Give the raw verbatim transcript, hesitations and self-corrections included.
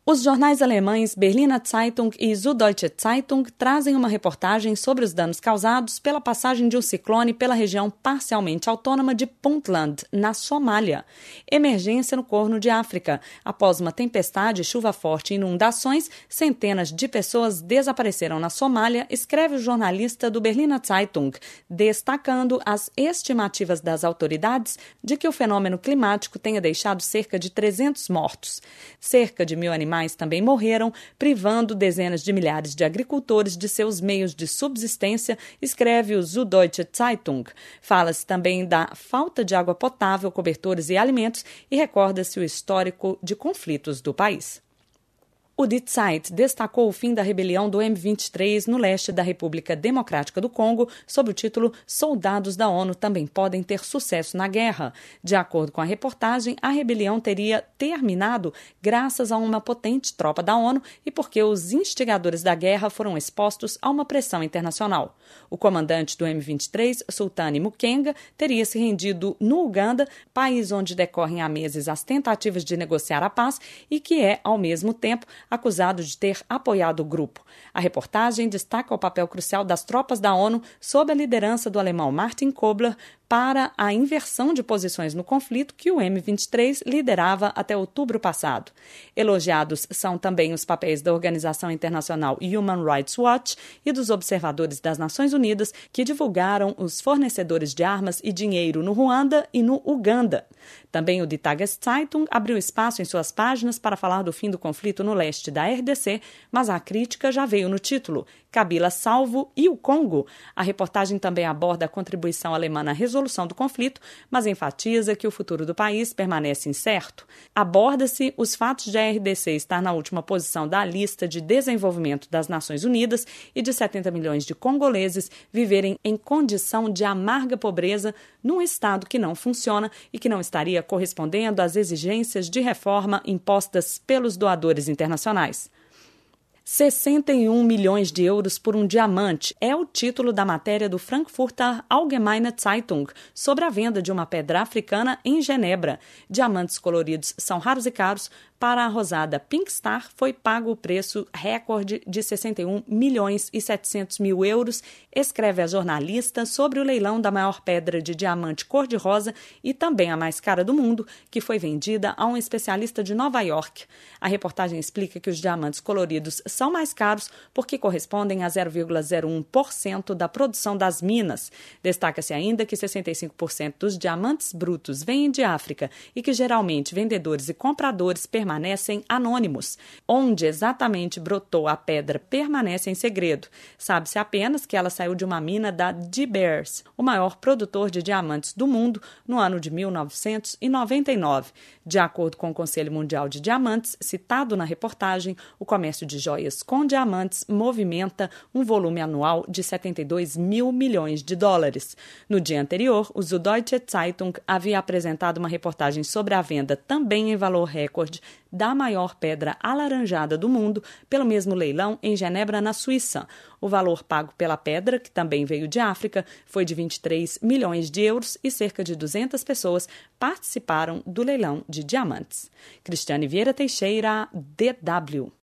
Os jornais alemães Berliner Zeitung e Süddeutsche Zeitung trazem uma reportagem sobre os danos causados pela passagem de um ciclone pela região parcialmente autônoma de Puntland, na Somália. Emergência no Corno de África. Após uma tempestade, chuva forte e inundações, centenas de pessoas desapareceram na Somália, escreve o jornalista do Berliner Zeitung, destacando as estimativas das autoridades de que o fenômeno climático tenha deixado cerca de trezentos mortos. Cerca de mil animais também morreram, privando dezenas de milhares de agricultores de seus meios de subsistência, escreve o Süddeutsche Zeitung. Fala-se também da falta de água potável, cobertores e alimentos e recorda-se o histórico de conflitos do país. O Die Zeit destacou o fim da rebelião do M vinte e três no leste da República Democrática do Congo, sob o título Soldados da ONU também podem ter sucesso na guerra. De acordo com a reportagem, a rebelião teria terminado graças a uma potente tropa da ONU e porque os instigadores da guerra foram expostos a uma pressão internacional. O comandante do M vinte e três, Sultani Mukenga, teria se rendido no Uganda, país onde decorrem há meses as tentativas de negociar a paz e que é, ao mesmo tempo, acusado de ter apoiado o grupo. A reportagem destaca o papel crucial das tropas da ONU sob a liderança do alemão Martin Kobler para a inversão de posições no conflito que o M vinte e três liderava até outubro passado. Elogiados são também os papéis da organização internacional Human Rights Watch e dos observadores das Nações Unidas que divulgaram os fornecedores de armas e dinheiro no Ruanda e no Uganda. Também o Die Tageszeitung abriu espaço em suas páginas para falar do fim do conflito no leste da R D C, mas a crítica já veio no título, Kabila salvo e o Congo. A reportagem também aborda a contribuição alemã na resolução do conflito, mas enfatiza que o futuro do país permanece incerto. Aborda-se os fatos de a R D C estar na última posição da lista de desenvolvimento das Nações Unidas e de setenta milhões de congoleses viverem em condição de amarga pobreza num Estado que não funciona e que não estaria correspondendo às exigências de reforma impostas pelos doadores internacionais. sessenta e um milhões de euros por um diamante é o título da matéria do Frankfurter Allgemeine Zeitung sobre a venda de uma pedra africana em Genebra. Diamantes coloridos são raros e caros. Para a rosada Pink Star foi pago o preço recorde de sessenta e um milhões e setecentos mil euros, escreve a jornalista sobre o leilão da maior pedra de diamante cor-de-rosa e também a mais cara do mundo, que foi vendida a um especialista de Nova York. A reportagem explica que os diamantes coloridos são mais caros porque correspondem a zero vírgula zero um por cento da produção das minas. Destaca-se ainda que sessenta e cinco por cento dos diamantes brutos vêm de África e que geralmente vendedores e compradores permanecem permanecem anônimos. Onde exatamente brotou a pedra permanece em segredo. Sabe-se apenas que ela saiu de uma mina da De Beers, o maior produtor de diamantes do mundo, no ano de mil novecentos e noventa e nove. De acordo com o Conselho Mundial de Diamantes, citado na reportagem, o comércio de joias com diamantes movimenta um volume anual de setenta e dois mil milhões de dólares. No dia anterior, o Süddeutsche Zeitung havia apresentado uma reportagem sobre a venda, também em valor recorde, da maior pedra alaranjada do mundo pelo mesmo leilão em Genebra, na Suíça. O valor pago pela pedra, que também veio de África, foi de vinte e três milhões de euros e cerca de duzentas pessoas participaram do leilão de diamantes. Cristiane Vieira Teixeira, D W.